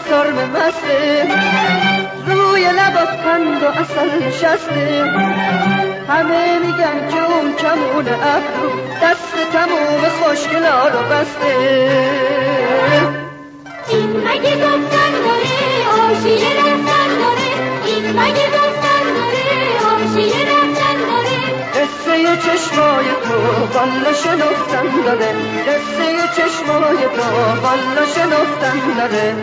سرم مسته، روی لبات قند و عسل نشسته. همه میگن که اون کمون ابرو دست تموم خوشگلا رو بسته. این مگه گفتن داره آشیه رفتن داره، این مگه گفتن داره آشیه رفتن داره. قصه چشمای تو والا شنفتن داره، قصه چشمای تو والا شنفتن داره.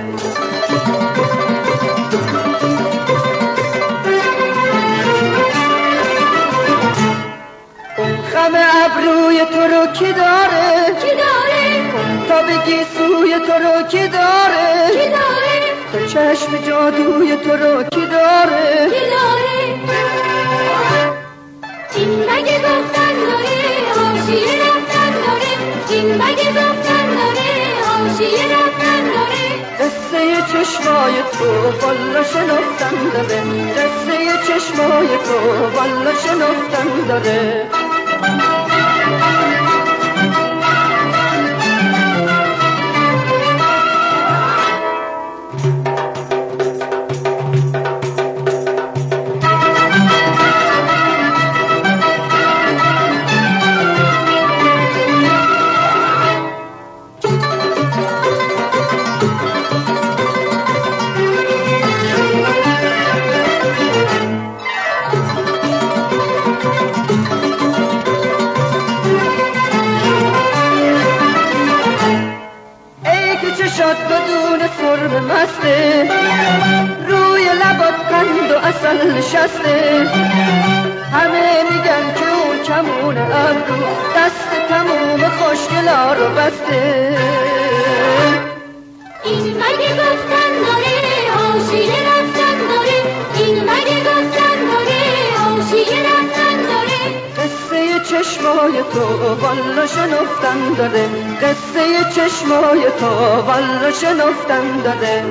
خم ابروی تو رو کی داره؟ کی داره؟ تا بگی سوی تو رو کی داره؟ کی داره؟ تو چشم جادوی تو رو کی داره؟ کی داره؟ این مگه گفتن داره آشیه رفتن داره، این مگه گفتن داره آشیه رفتن داره. قصه چشمای تو والا شنفتن داره، قصه چشمای تو والا شنفتن داره. چشات بدون سرم مسته، روی لبات قند و عسل نشسته. همه میگن که اون کمون ابرو دست تموم خوشگلا رو بسته. این مگه گفتن داره آشیه رفتن داره، این مگه گفتن داره آشیه رفتن داره. قصه چشمای تو والا شنفتن داره، قصه چشمای تو والا شنفتن داره.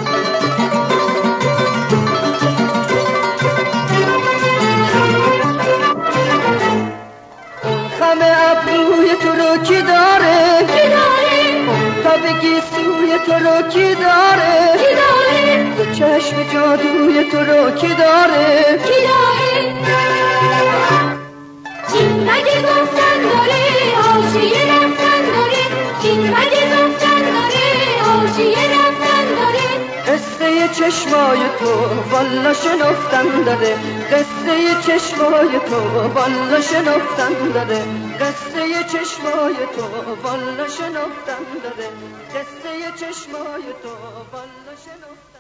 خم ابروی تو رو کی داره؟ کی داره؟ تا بگی سوی تو رو کی داره؟ کی داره؟ تو چشم جادوی تو رو کی داره؟ کی داره؟ این مگه گفتن داره آشیه رفتن داره، این مگه گفتن داره آشیه رفتن داره. قصه چشمای تو والا شنفتن داره، قصه چشمای تو والا شنفتن داره، قصه چشمای تو والا شنفتن داره، قصه چشمای تو والا شنفتن.